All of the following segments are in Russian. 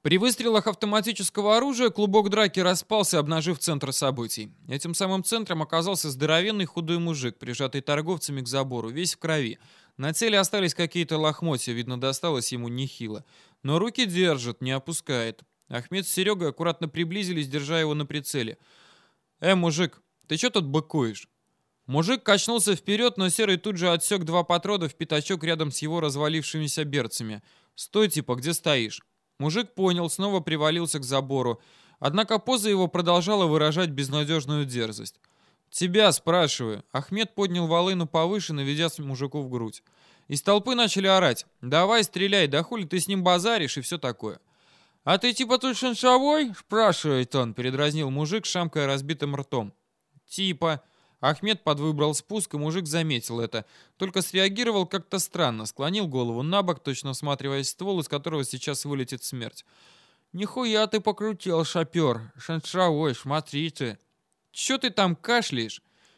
При выстрелах автоматического оружия клубок драки распался, обнажив центр событий. Этим самым центром оказался здоровенный худой мужик, прижатый торговцами к забору, весь в крови. На теле остались какие-то лохмотья, видно, досталось ему нехило. Но руки держит, не опускает. Ахмед с Серегой аккуратно приблизились, держа его на прицеле. Мужик, ты чё тут быкуешь?» Мужик качнулся вперед, но Серый тут же отсек два патрода в пятачок рядом с его развалившимися берцами. «Стой, типа, где стоишь?» Мужик понял, снова привалился к забору. Однако поза его продолжала выражать безнадежную дерзость. «Тебя спрашиваю». Ахмед поднял волыну повыше, наведя мужику в грудь. Из толпы начали орать. «Давай, стреляй, да хули ты с ним базаришь» и все такое. «А ты типа тут шаншовой?» — спрашивает он, передразнил мужик, шамкая разбитым ртом. «Типа». Ахмед подвыбрал спуск, и мужик заметил это. Только среагировал как-то странно, склонил голову на бок, точно всматриваясь в ствол, из которого сейчас вылетит смерть. «Нихуя ты покрутил, шопер! Шаншовой, смотри ты!» «Чё ты там кашляешь?»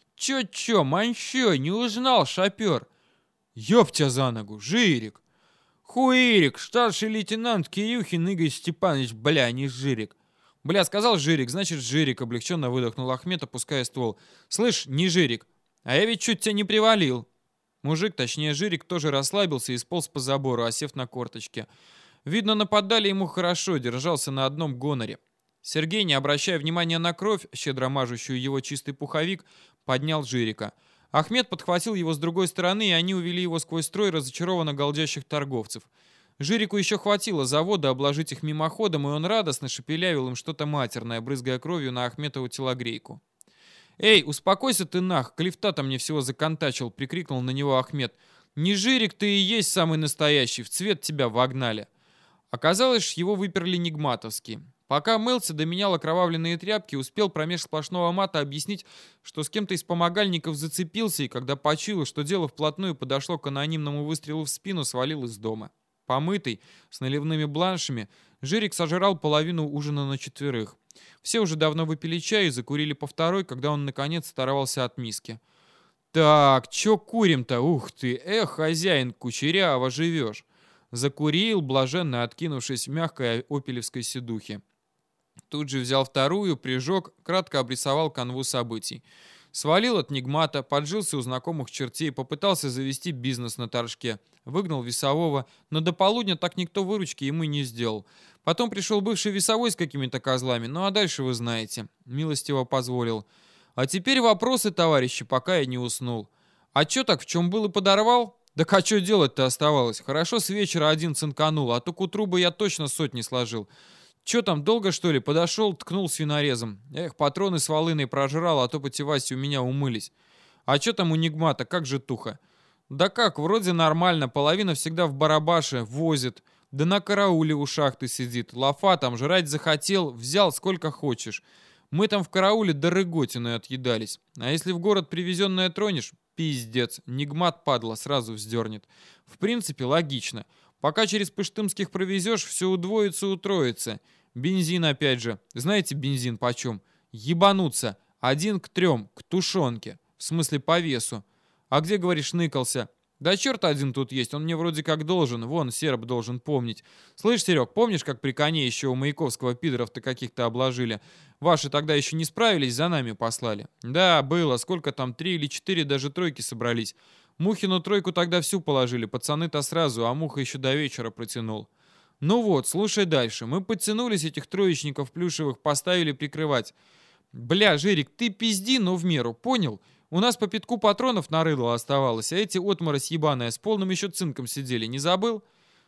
«Чё, манчё, не узнал, шопер?» «Ёб тебя за ногу, Жирик!» «Хуирик, старший лейтенант Кирюхин Игорь Степанович, бля, не Жирик!» «Бля, сказал Жирик, значит Жирик», — облегченно выдохнул Ахмед, опуская ствол. «Слышь, не Жирик, а я ведь чуть тебя не привалил». Мужик, точнее Жирик, тоже расслабился и сполз по забору, осев на корточке. Видно, нападали ему хорошо, держался на одном гоноре. Сергей, не обращая внимания на кровь, щедро мажущую его чистый пуховик, поднял Жирика. Ахмед подхватил его с другой стороны, и они увели его сквозь строй разочарованно галдящих торговцев. Жирику еще хватило завода обложить их мимоходом, и он радостно шепелявил им что-то матерное, брызгая кровью на Ахметову телогрейку. «Эй, успокойся ты нах, клифта-то мне всего законтачил», — прикрикнул на него Ахмед. «Не Жирик ты и есть самый настоящий, в цвет тебя вогнали». Оказалось, его выперли нигматовски. Пока мылся, доменял окровавленные тряпки, успел промеж сплошного мата объяснить, что с кем-то из помогальников зацепился, и когда почуял, что дело вплотную подошло к анонимному выстрелу в спину, свалил из дома. Помытый, с наливными бланшами, Жирик сожрал половину ужина на четверых. Все уже давно выпили чай и закурили по второй, когда он, наконец, оторвался от миски. «Так, чё курим-то? Ух ты! Хозяин, кучеряво живешь!» Закурил, блаженно откинувшись в мягкой опелевской седухе. Тут же взял вторую, прижег, кратко обрисовал канву событий. Свалил от Нигмата, поджился у знакомых чертей, попытался завести бизнес на торжке. Выгнал весового, но до полудня так никто выручки ему не сделал. Потом пришел бывший весовой с какими-то козлами, ну а дальше вы знаете. Милостиво позволил. А теперь вопросы, товарищи, пока я не уснул. А чё так, в чем был и подорвал? Так а чё делать-то оставалось? Хорошо с вечера один цинканул, а то к утру бы я точно сотни сложил. Чё там, долго что ли? Подошел, ткнул свинорезом. Эх, патроны с волыной прожрал, а то потеваси у меня умылись. А чё там у Нигмата, как же туха? Да как, вроде нормально, половина всегда в барабаше, возит. Да на карауле у шахты сидит. Лафа там жрать захотел, взял сколько хочешь. Мы там в карауле до рыготиной отъедались. А если в город привезенное тронешь, пиздец, Нигмат, падла, сразу вздернет. В принципе, логично. Пока через Пыштымских провезешь, все удвоится, утроится. Бензин опять же. Знаете, бензин почем? Ебануться. 1 к 3, к тушенке. В смысле, по весу. А где, говоришь, ныкался? Да черт один тут есть, он мне вроде как должен. Вон, серб должен помнить. Слышь, Серег, помнишь, как при коне еще у Маяковского пидоров-то каких-то обложили? Ваши тогда еще не справились, за нами послали. Да, было. Сколько там, 3 или 4, даже тройки собрались. Мухину тройку тогда всю положили, пацаны-то сразу, а Муха еще до вечера протянул. Ну вот, слушай дальше. Мы подтянулись, этих троечников плюшевых поставили прикрывать. Бля, Жирик, ты пизди, но в меру, понял? У нас по пятку патронов на рыдло оставалось, а эти отморозь ебаная с полным еще цинком сидели, не забыл?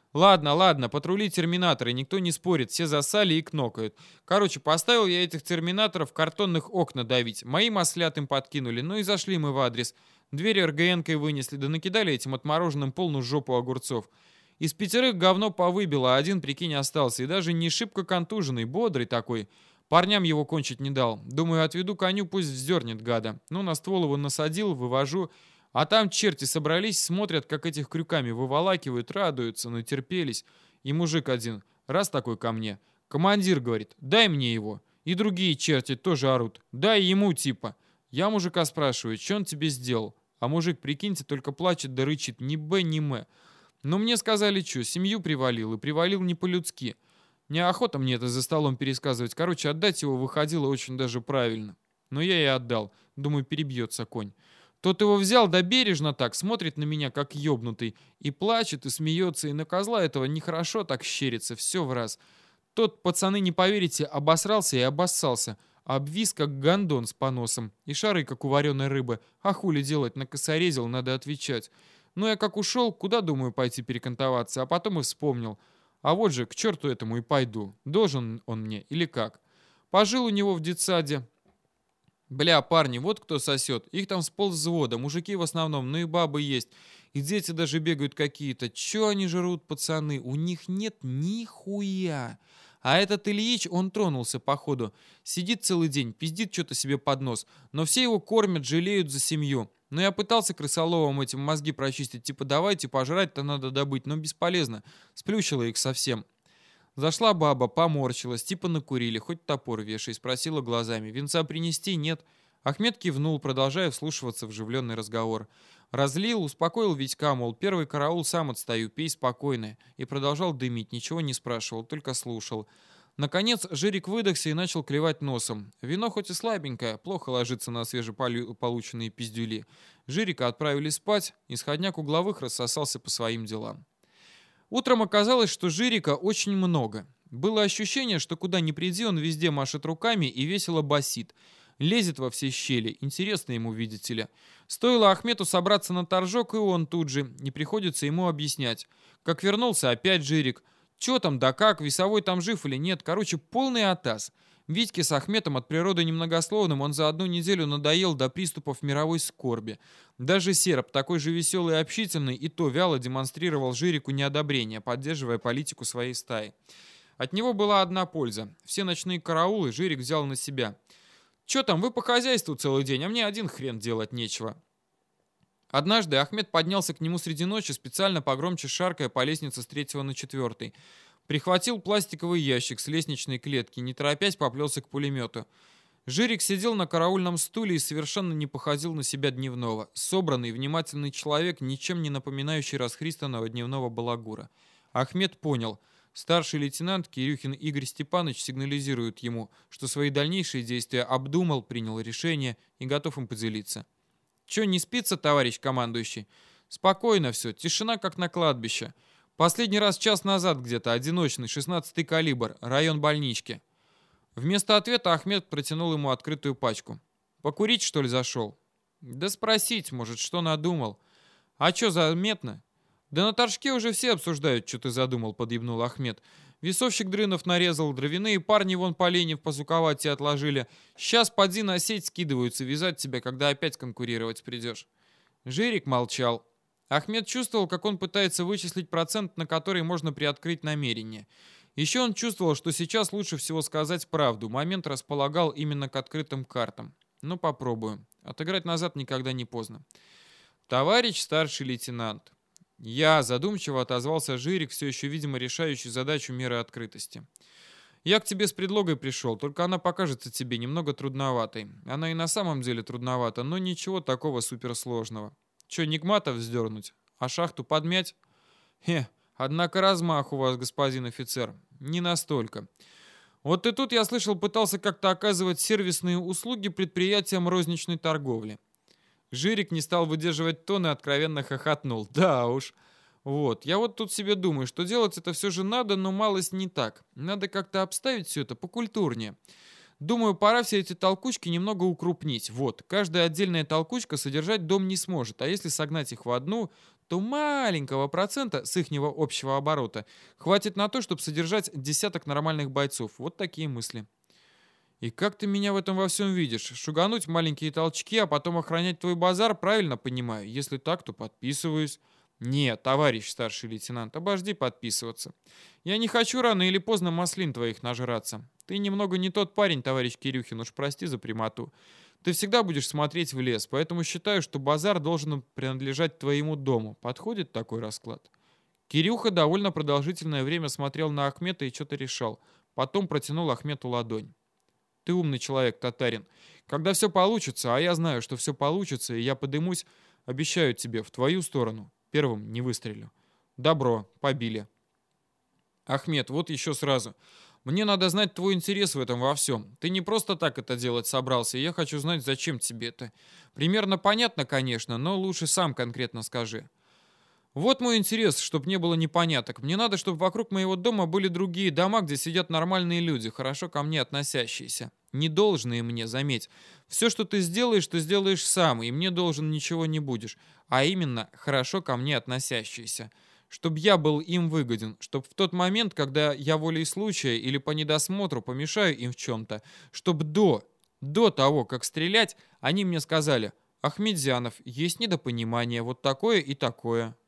Ладно, патрули терминаторы, никто не спорит, все засали и кнокают. Короче, поставил я этих терминаторов картонных окна давить. Мои маслятым подкинули, ну и зашли мы в адрес. Двери РГН-кой вынесли, да накидали этим отмороженным полную жопу огурцов. Из 5 говно повыбило, а один, прикинь, остался. И даже не шибко контуженный, бодрый такой. Парням его кончить не дал. Думаю, отведу коню, пусть вздернет, гада. Ну, на ствол его насадил, вывожу. А там черти собрались, смотрят, как этих крюками выволакивают, радуются, натерпелись. И мужик один, раз такой ко мне. Командир говорит, дай мне его. И другие черти тоже орут. Дай ему, типа. Я мужика спрашиваю, что он тебе сделал? А мужик, прикиньте, только плачет да рычит, ни б, ни м. Но мне сказали, что, семью привалил, и привалил не по-людски. Неохота мне это за столом пересказывать. Короче, отдать его выходило очень даже правильно. Но я и отдал. Думаю, перебьется конь. Тот его взял, да бережно так, смотрит на меня, как ёбнутый, и плачет, и смеется, и на козла этого нехорошо так щерится, все в раз. Тот, пацаны, не поверите, обосрался и обоссался, обвис, как гондон с поносом, и шары, как у вареной рыбы. А хули делать, накосорезил, надо отвечать. Ну, я как ушел, куда, думаю, пойти перекантоваться, а потом и вспомнил. А вот же, к черту этому и пойду. Должен он мне или как? Пожил у него в детсаде. Бля, парни, вот кто сосет. Их там с полвзвода, мужики в основном, ну и бабы есть. И дети даже бегают какие-то. Че они жрут, пацаны? У них нет нихуя. А этот Ильич, он тронулся, походу. Сидит целый день, пиздит что-то себе под нос. Но все его кормят, жалеют за семью. Но я пытался крысоловым этим мозги прочистить. Типа, давайте, пожрать-то надо добыть. Но бесполезно. Сплющило их совсем. Зашла баба, поморщилась, типа накурили, хоть топор вешай, спросила глазами. Винца принести? Нет. Ахмед кивнул, продолжая вслушиваться в оживленный разговор. Разлил, успокоил Витька, мол, первый караул сам отстаю, пей спокойно. И продолжал дымить, ничего не спрашивал, только слушал. Наконец, Жирик выдохся и начал клевать носом. Вино хоть и слабенькое, плохо ложится на свежеполученные пиздюли. Жирика отправили спать, исходняк угловых рассосался по своим делам. Утром оказалось, что Жирика очень много. Было ощущение, что куда ни приди, он везде машет руками и весело басит. Лезет во все щели. Интересно ему, видите ли. Стоило Ахмету собраться на торжок, и он тут же. Не приходится ему объяснять. Как вернулся, опять Жирик. Че там, да как, весовой там жив или нет. Короче, полный атас. Витьке с Ахметом от природы немногословным он за одну неделю надоел до приступов мировой скорби. Даже Серб, такой же веселый и общительный, и то вяло демонстрировал Жирику неодобрение, поддерживая политику своей стаи. От него была одна польза. Все ночные караулы Жирик взял на себя. «Че там, вы по хозяйству целый день, а мне один хрен делать нечего». Однажды Ахмед поднялся к нему среди ночи, специально погромче шаркая по лестнице с 3-го на 4-й. Прихватил пластиковый ящик с лестничной клетки, не торопясь поплелся к пулемету. Жирик сидел на караульном стуле и совершенно не походил на себя дневного. Собранный, внимательный человек, ничем не напоминающий расхристанного дневного балагура. Ахмед понял. Старший лейтенант Кирюхин Игорь Степанович сигнализирует ему, что свои дальнейшие действия обдумал, принял решение и готов им поделиться. «Че, не спится, товарищ командующий?» «Спокойно все, тишина, как на кладбище. Последний раз час назад где-то, одиночный, 16-й калибр, район больнички». Вместо ответа Ахмед протянул ему открытую пачку. «Покурить, что ли, зашел?» «Да спросить, может, что надумал». «А че, заметно?» «Да на торжке уже все обсуждают, что ты задумал», — подъебнул Ахмед. «Весовщик дрынов нарезал, дровяные парни вон поленьев посуковать и отложили. Сейчас поди на сеть скидываются, вязать тебя, когда опять конкурировать придешь». Жирик молчал. Ахмед чувствовал, как он пытается вычислить процент, на который можно приоткрыть намерение. Еще он чувствовал, что сейчас лучше всего сказать правду. Момент располагал именно к открытым картам. Ну, попробуем. Отыграть назад никогда не поздно. «Товарищ старший лейтенант». «Я», — задумчиво отозвался Жирик, все еще, видимо, решающий задачу меры открытости. «Я к тебе с предлогой пришел, только она покажется тебе немного трудноватой. Она и на самом деле трудновата, но ничего такого суперсложного. Че, нигматов вздернуть? А шахту подмять?» Однако размах у вас, господин офицер. Не настолько. Вот и тут, я слышал, пытался как-то оказывать сервисные услуги предприятиям розничной торговли». Жирик не стал выдерживать тон и откровенно хохотнул. «Да уж. Вот, я вот тут себе думаю, что делать это все же надо, но малость не так. Надо как-то обставить все это покультурнее. Думаю, пора все эти толкучки немного укрупнить. Вот, каждая отдельная толкучка содержать дом не сможет, а если согнать их в одну, то маленького процента с ихнего общего оборота хватит на то, чтобы содержать десяток нормальных бойцов. Вот такие мысли». «И как ты меня в этом во всем видишь? Шугануть маленькие толчки, а потом охранять твой базар, правильно понимаю? Если так, то подписываюсь». «Нет, товарищ старший лейтенант, обожди подписываться. Я не хочу рано или поздно маслин твоих нажраться. Ты немного не тот парень, товарищ Кирюхин, уж прости за прямоту. Ты всегда будешь смотреть в лес, поэтому считаю, что базар должен принадлежать твоему дому. Подходит такой расклад?» Кирюха довольно продолжительное время смотрел на Ахмета и что-то решал. Потом протянул Ахмету ладонь. «Ты умный человек, татарин. Когда все получится, а я знаю, что все получится, и я подымусь, обещаю тебе, в твою сторону первым не выстрелю. Добро, побили». Ахмед, вот еще сразу. Мне надо знать твой интерес в этом во всем. Ты не просто так это делать собрался, и я хочу знать, зачем тебе это. Примерно понятно, конечно, но лучше сам конкретно скажи. Вот мой интерес, чтобы не было непоняток. Мне надо, чтобы вокруг моего дома были другие дома, где сидят нормальные люди, хорошо ко мне относящиеся. Не должные мне, заметь. Все, что ты сделаешь сам, и мне должен ничего не будешь. А именно, хорошо ко мне относящиеся. Чтобы я был им выгоден. Чтобы в тот момент, когда я волей случая или по недосмотру помешаю им в чем-то, чтобы до того, как стрелять, они мне сказали: Ахмедзянов, есть недопонимание, вот такое и такое.